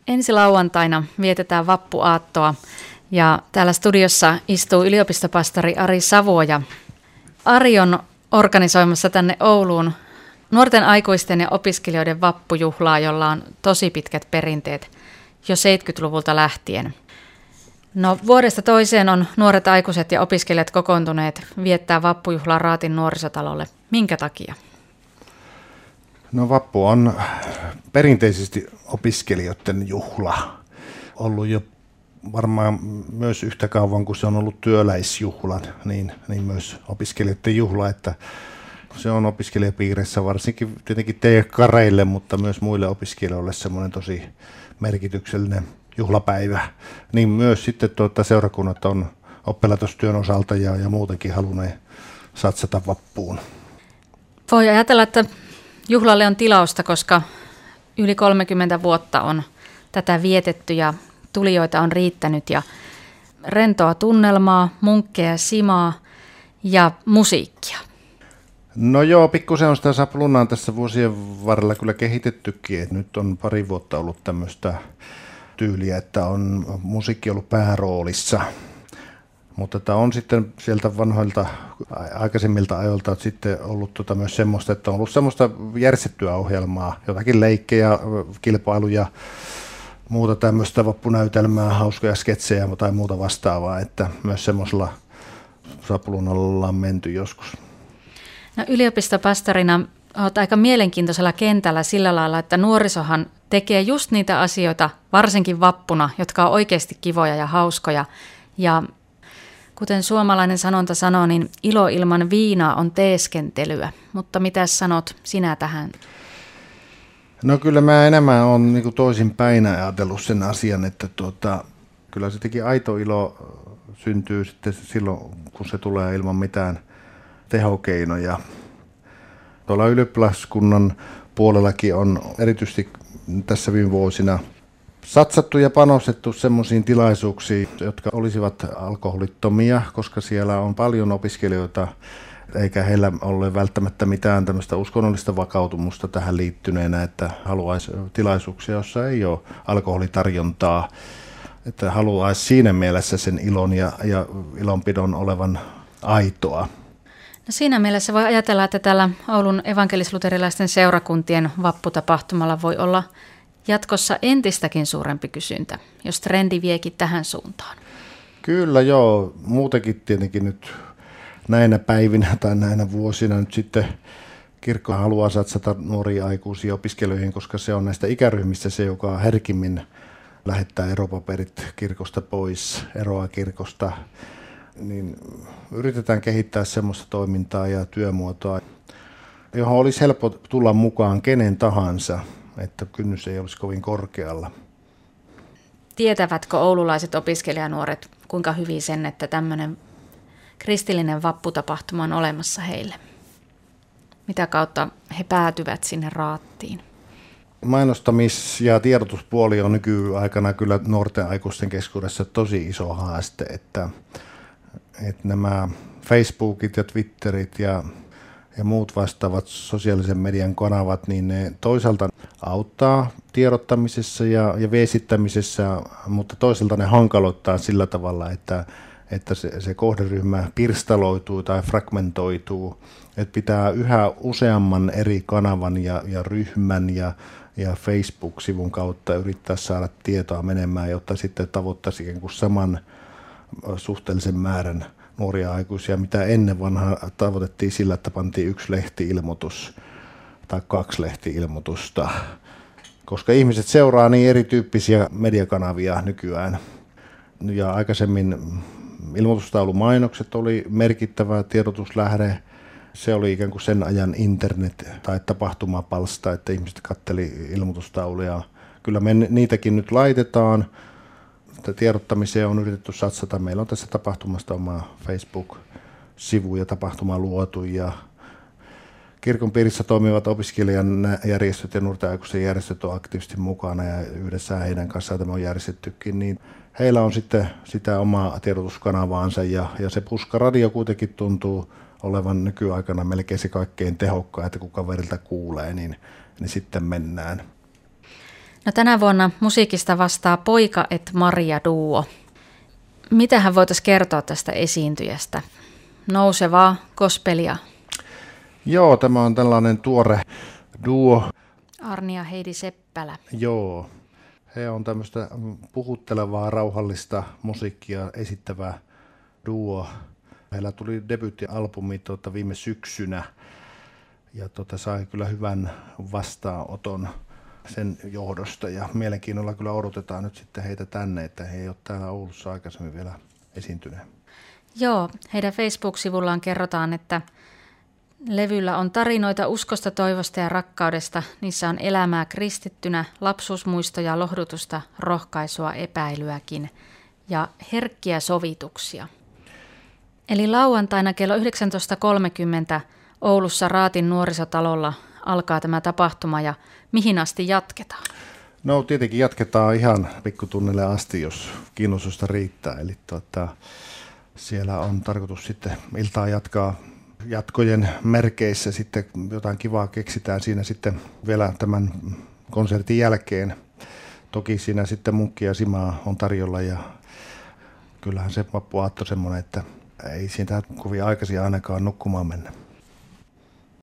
Ensi lauantaina vietetään vappuaattoa ja täällä studiossa istuu yliopistopastori Ari Savoja. Ari on organisoimassa tänne Ouluun nuorten aikuisten ja opiskelijoiden vappujuhlaa, jolla on tosi pitkät perinteet jo 70-luvulta lähtien. No, vuodesta toiseen on nuoret aikuiset ja opiskelijat kokoontuneet viettää vappujuhlaa Raatin nuorisotalolle. Minkä takia? No, vappu on perinteisesti opiskelijoiden juhla. Ollut jo varmaan myös yhtä kauan kuin se on ollut työläisjuhla, niin myös opiskelijoiden juhla, että se on opiskelijapiirissä varsinkin tietenkin teekkareille, mutta myös muille opiskelijoille semmoinen tosi merkityksellinen juhlapäivä. Niin myös sitten seurakunnat on oppilaitostyön osalta ja muutenkin halunneet satsata vappuun. Voi ajatella, että juhlalle on tilausta, koska yli 30 vuotta on tätä vietetty ja tulijoita on riittänyt ja rentoa tunnelmaa, munkkeja, simaa ja musiikkia. No joo, pikkusen on sitä saplunaa tässä vuosien varrella kyllä kehitettykin, että nyt on pari vuotta ollut tämmöistä tyyliä, että on musiikki ollut pääroolissa. Mutta tämä on sitten sieltä vanhoilta aikaisemmilta ajoilta sitten ollut myös semmoista, että on ollut semmoista järjestettyä ohjelmaa, jotakin leikkejä, kilpailuja, muuta tämmöistä vappunäytelmää, hauskoja sketsejä tai muuta vastaavaa, että myös semmoisella saplunalla ollaan menty joskus. No, yliopistopastorina olet aika mielenkiintoisella kentällä sillä lailla, että nuorisohan tekee just niitä asioita, varsinkin vappuna, jotka on oikeasti kivoja ja hauskoja. Ja kuten suomalainen sanonta sanoo, niin ilo ilman viinaa on teeskentelyä. Mutta mitä sanot sinä tähän? No kyllä mä enemmän olen niin toisinpäin ajatellut sen asian, että kyllä se teki aito ilo syntyy sitten silloin, kun se tulee ilman mitään tehokeinoja. Tuolla ylioppilaskunnan puolellakin on erityisesti tässä viime vuosina satsattu ja panostettu semmoisiin tilaisuuksiin, jotka olisivat alkoholittomia, koska siellä on paljon opiskelijoita, eikä heillä ole välttämättä mitään tämmöistä uskonnollista vakautumusta tähän liittyneenä, että haluaisi tilaisuuksia, jossa ei ole alkoholitarjontaa, että haluaisi siinä mielessä sen ilon ja ilonpidon olevan aitoa. No, siinä mielessä voi ajatella, että täällä Oulun evankelis-luterilaisten seurakuntien vapputapahtumalla voi olla jatkossa entistäkin suurempi kysyntä, jos trendi viekin tähän suuntaan. Kyllä joo, muutenkin tietenkin nyt näinä päivinä tai näinä vuosina nyt sitten kirkko haluaa satsata nuoria aikuisia opiskelijoihin, koska se on näistä ikäryhmistä se, joka herkimmin lähettää eropaperit kirkosta pois, eroaa kirkosta. Niin yritetään kehittää semmoista toimintaa ja työmuotoa, johon olisi helppo tulla mukaan kenen tahansa, että kynnys ei olisi kovin korkealla. Tietävätkö oululaiset opiskelijanuoret kuinka hyvin sen, että tämmöinen kristillinen vapputapahtuma on olemassa heille? Mitä kautta he päätyvät sinne Raattiin? Mainostamis- ja tiedotuspuoli on nykyaikana kyllä nuorten aikuisten keskuudessa tosi iso haaste, että nämä Facebookit ja Twitterit ja muut vastaavat sosiaalisen median kanavat, niin ne toisaalta auttaa tiedottamisessa ja viestittämisessä, mutta toisaalta ne hankaloittaa sillä tavalla, että se kohderyhmä pirstaloituu tai fragmentoituu, että pitää yhä useamman eri kanavan ja ryhmän ja Facebook-sivun kautta yrittää saada tietoa menemään, jotta sitten tavoittaisi ikään kuin saman suhteellisen määrän nuoria aikuisia, mitä ennen vanhaa tavoitettiin sillä, että pantiin 1 lehti-ilmoitus tai 2 lehti-ilmoitusta, koska ihmiset seuraa niin erityyppisiä mediakanavia nykyään. Ja aikaisemmin ilmoitustaulumainokset oli merkittävä tiedotuslähde. Se oli ikään kuin sen ajan internet- tai tapahtumapalsta, että ihmiset katseli ilmoitustauluja. Kyllä me niitäkin nyt laitetaan. Tiedottamiseen on yritetty satsata. Meillä on tässä tapahtumasta oma Facebook-sivu ja tapahtuma luotu. Ja kirkon piirissä toimivat opiskelijajärjestöt ja nuorten aikuisten järjestöt on aktiivisesti mukana ja yhdessä heidän kanssaan tämä on järjestettykin. Niin heillä on sitten sitä omaa tiedotuskanavaansa ja se puskaradio kuitenkin tuntuu olevan nykyaikana melkein se kaikkein tehokkain, että kun kaverilta kuulee, niin sitten mennään. No, tänä vuonna musiikista vastaa Poika et Maria duo. Mitähän voitaisiin kertoa tästä esiintyjästä? Nousevaa gospelia. Joo, tämä on tällainen tuore duo. Arni ja Heidi Seppälä. Joo, he on tämmöistä puhuttelevaa, rauhallista musiikkia esittävää duo. Heillä tuli debyyttialbumi viime syksynä ja sai kyllä hyvän vastaanoton sen johdosta ja mielenkiinnolla kyllä odotetaan nyt sitten heitä tänne, että he ei ole täällä Oulussa aikaisemmin vielä esiintyneet. Joo, heidän Facebook-sivullaan kerrotaan, että levyllä on tarinoita uskosta, toivosta ja rakkaudesta. Niissä on elämää kristittynä, lapsuusmuistoja, lohdutusta, rohkaisua, epäilyäkin ja herkkiä sovituksia. Eli lauantaina kello 19.30 Oulussa Raatin nuorisotalolla alkaa tämä tapahtuma ja mihin asti jatketaan? No tietenkin jatketaan ihan pikkutunnille asti, jos kiinnostusta riittää. Eli siellä on tarkoitus sitten iltaa jatkaa jatkojen merkeissä. Sitten jotain kivaa keksitään siinä sitten vielä tämän konsertin jälkeen. Toki siinä sitten munkkia ja simaa on tarjolla ja kyllähän se vappuaatto semmoinen, että ei siitä kovin aikaisin ainakaan nukkumaan mennä.